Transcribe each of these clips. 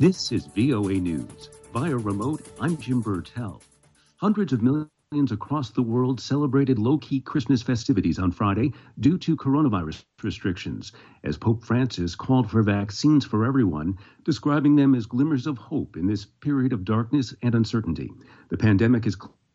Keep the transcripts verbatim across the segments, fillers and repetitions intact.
This is V O A News. Via remote, I'm Jim Burtell. Hundreds of millions across the world celebrated low-key Christmas festivities on Friday due to coronavirus restrictions, as Pope Francis called for vaccines for everyone, describing them as glimmers of hope in this period of darkness and uncertainty. The pandemic is zero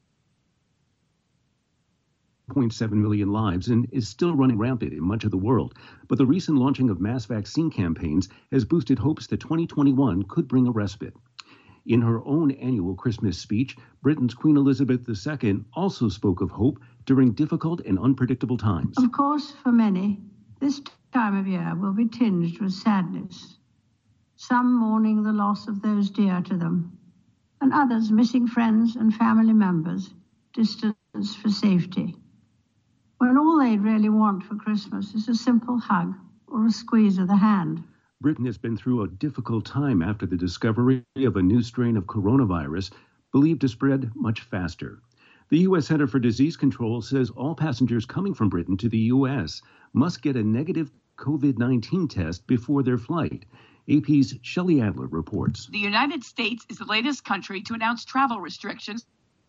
point seven million lives and is still running rampant in much of the world. But the recent launching of mass vaccine campaigns has boosted hopes that twenty twenty-one could bring a respite. In her own annual Christmas speech, Britain's Queen Elizabeth the Second also spoke of hope during difficult and unpredictable times. Of course, for many, this time of year will be tinged with sadness. Some mourning the loss of those dear to them, and others missing friends and family members, distanced for safety. When all they'd really want for Christmas is a simple hug or a squeeze of the hand. Britain has been through a difficult time after the discovery of a new strain of coronavirus believed to spread much faster. The U S Center for Disease Control says all passengers coming from Britain to the U S must get a negative COVID nineteen test before their flight. A P's Shelley Adler reports. The United States is the latest country to announce travel restrictions.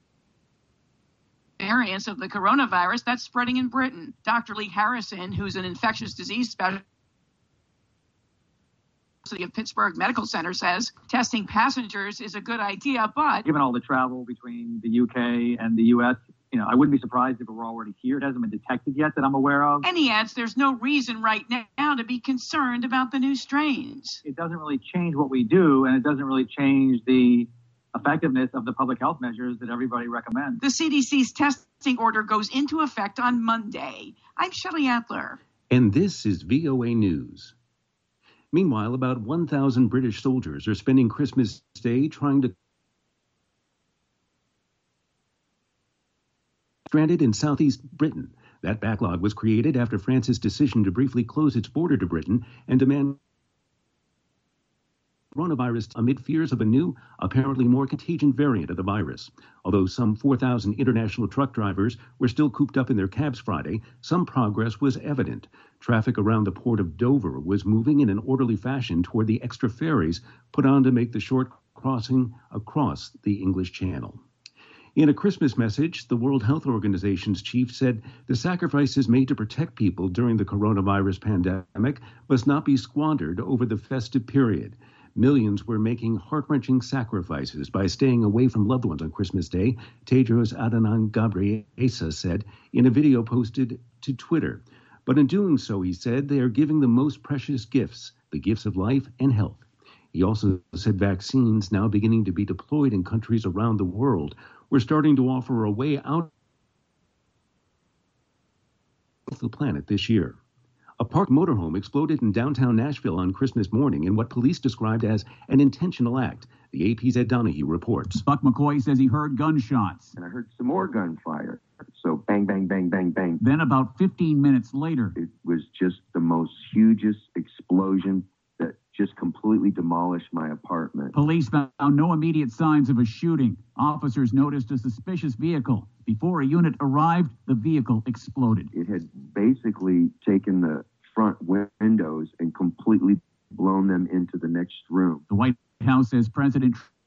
Variants of the coronavirus that's spreading in Britain. Doctor Lee Harrison, who's an infectious disease specialist of Pittsburgh Medical Center, says testing passengers is a good idea, but given all the travel between the U K and the U S, you know, I wouldn't be surprised if it were already here. It hasn't been detected yet that I'm aware of. And he adds there's no reason right now to be concerned about the new strains. It doesn't really change what we do, and it doesn't really change the effectiveness of the public health measures that everybody recommends. The C D C's testing order goes into effect on Monday. I'm Shelley Adler. And this is V O A News. Meanwhile, about one thousand British soldiers are spending Christmas Day trying to stranded in southeast Britain. That backlog was created after France's decision to briefly close its border to Britain and demand coronavirus amid fears of a new, apparently more contagious variant of the virus. Although some four thousand international truck drivers were still cooped up in their cabs Friday, some progress was evident. Traffic around the port of Dover was moving in an orderly fashion toward the extra ferries put on to make the short crossing across the English Channel. In a Christmas message, the World Health Organization's chief said the sacrifices made to protect people during the coronavirus pandemic must not be squandered over the festive period. Millions were making heart-wrenching sacrifices by staying away from loved ones on Christmas Day, Tedros Adhanom Ghebreyesus said in a video posted to Twitter. But in doing so, he said, they are giving the most precious gifts, the gifts of life and health. He also said vaccines, now beginning to be deployed in countries around the world, were starting to offer a way out of the planet this year. A parked motorhome exploded in downtown Nashville on Christmas morning in what police described as an intentional act. The A P's Ed Donahue reports. Buck McCoy says he heard gunshots. And I heard some more gunfire. So bang, bang, bang, bang, bang. Then about fifteen minutes later, it was just the most hugest explosion that just completely demolished my apartment. Police found no immediate signs of a shooting. Officers noticed a suspicious vehicle. Before a unit arrived, the vehicle exploded. It had basically taken the front windows and completely blown them into the next room. The White House says President